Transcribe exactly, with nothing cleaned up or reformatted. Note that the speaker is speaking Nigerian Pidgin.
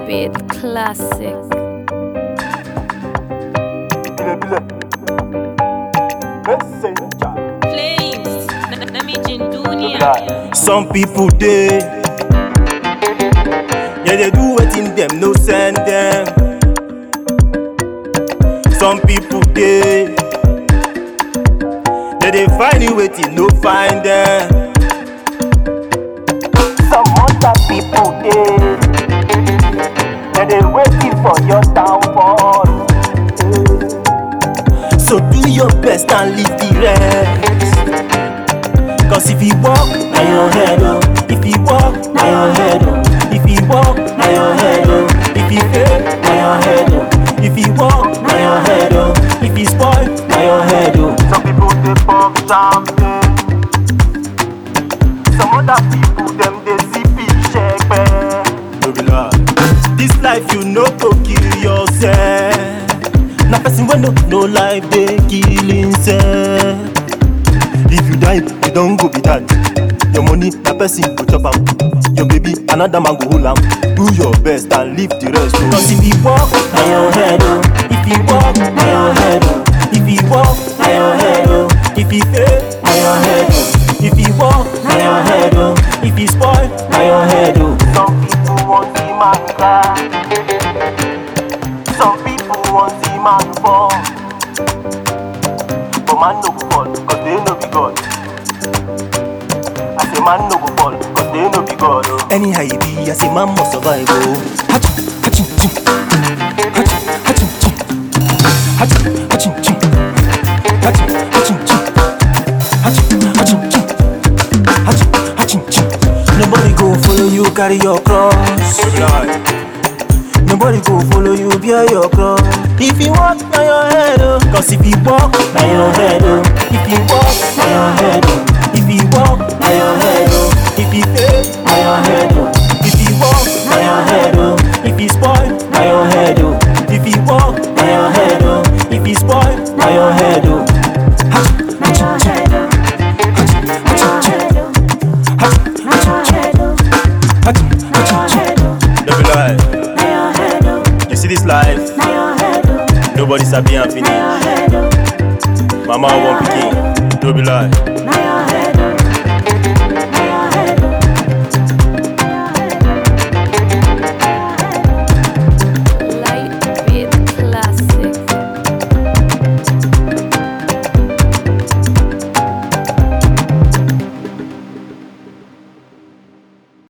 Beat classic. Flames, namijin dunia. Some people dey, yeah they do wetin them no send them. Some people dey, yeah they find you wetin no find them. Some other people dey, yeah they waiting for your downfall. So do your best and leave the rest. Cause if you walk, now your head up. If you walk, now your head up. If you walk, now your head up. If you fail, now your head up. If you walk, now your head up. If you spoil, now your head up. Some people they pop champagne. Some other people them they zippy check back. No be lie. This life you know go kill yourself. Na person wey no no life dey kill himself. If you die, you don't go be that. Your money, na person go chop am. Your baby, another man go hold am. Do your best and leave the rest. Oh. Cause if you walk, na your head oh. If you walk, na your head oh. If you walk, na your head oh. If you fail, na your head oh. If you walk, na your head oh. If you spoil, na your head oh. Some people want see man cry. Some people want see man fall. But man no go fall, cause they no be God. I say man no go fall, cause they no be God. Oh. Anyhow you be, I say man must survive. Oh. Hachim, hachim, chim. Hachim, hachim, chim. Hachim, hachim, chim. Hachim, hachim, chim. Hachim, hachim, chim. Hachim, hachim, chim. Nobody go follow you, carry your cross. Nobody go follow you, bear your cross. If you walk, now your head oh. Cause if you walk, now your head oh. If you walk, now your head oh. If you walk, now your head oh. If you fail, now your head oh. If you walk, now your head oh. If you spoil, now your head oh. If you walk, now your head oh. If you spoil, now your head oh. Hachim, hachim, chim. Hachim, hachim, chim. Hachim, hachim, chim. Hachim, hachim, chim. Don't be lie. You see this life, nobody's happy and finish. Mama won't begin, don't be lie.